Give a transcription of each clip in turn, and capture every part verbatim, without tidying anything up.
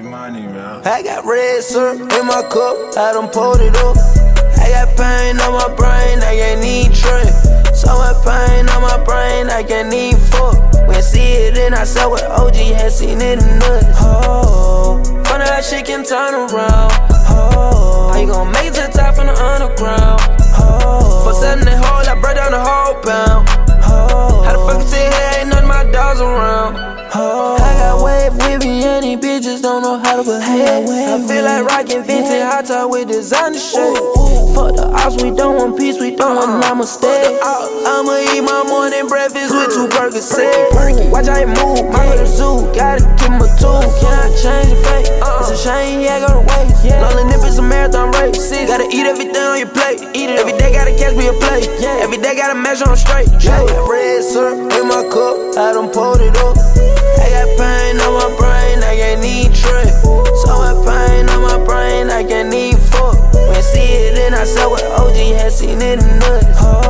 money, man. I got red syrup in my cup, I done pulled it up. I got pain on my brain, I can't need trip. So much pain on my brain, I can't need fuck. When see it in, I saw what O G had seen it in nuts. Oh, funny how shit can turn around. Oh, how you gon' make it to the top from the underground? Oh, for setting that hole, I break down the whole pound. Oh, how the fuck you sit here, ain't none of my dogs around? Oh, I got wave with me and these bitches don't know how to behave. I feel like rockin' vintage hot top with designer shit. Fuck the ops, we don't want peace, we don't want no mistake. I'ma eat my morning breakfast with two burgers set. Watch how it move, my little zoo, gotta give him a tool. Can I change the fate? It's a shame, yeah, go to waste. Lonely nip is a marathon race. Gotta eat everything on your plate. Every day gotta catch me a plate. Every day gotta measure on straight. Red syrup in my cup, I done pulled it up. I got pain on my brain, I can't need trip. So much pain on my brain, I can't need fuck. When see it in, I saw what O G had seen it in nuts.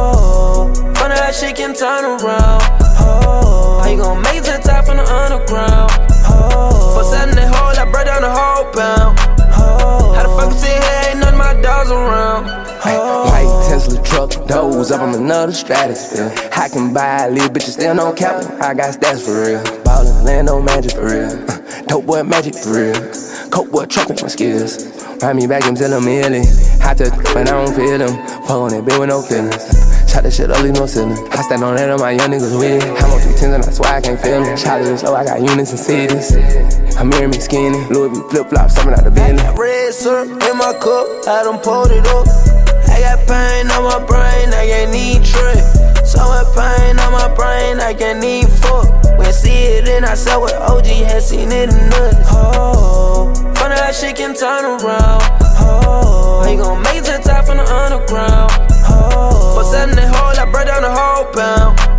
Oh, funny how shit can turn around. Oh, how you gon' make it to the top from the underground? Oh, for setting that hole, I break down the whole pound. Oh, how the fuck you sit here, ain't none of my dogs around? Oh. White Tesla truck, doors up, I'm another stratosphere. I can buy a little bitch, still no capital. I got stats for real. Ballin', land no magic for real. Dope boy magic for real. Coke boy truckin' my skills. Ride me back and tell him illy. Hot touch when I don't feel him. Fuck on that bitch with no feelings. Shot that shit up, leave no ceiling. I stand on that on my young niggas with it. I'm on three tens and I swear I can't feel it. Shot it slow, I got units and cities. I'm hearing me skinny. Louis V flip flop, something out the business. Red syrup in my cup, I done pulled it up. I got pain on my brain, I can't need trip. So much pain on my brain, I can't need fuck. When see it in, I saw what O G had seen it in nuts. Oh, funny how shit can turn around. Oh, how you gon' make it to the top from the underground? Oh, for setting that hole, I break down the whole pound.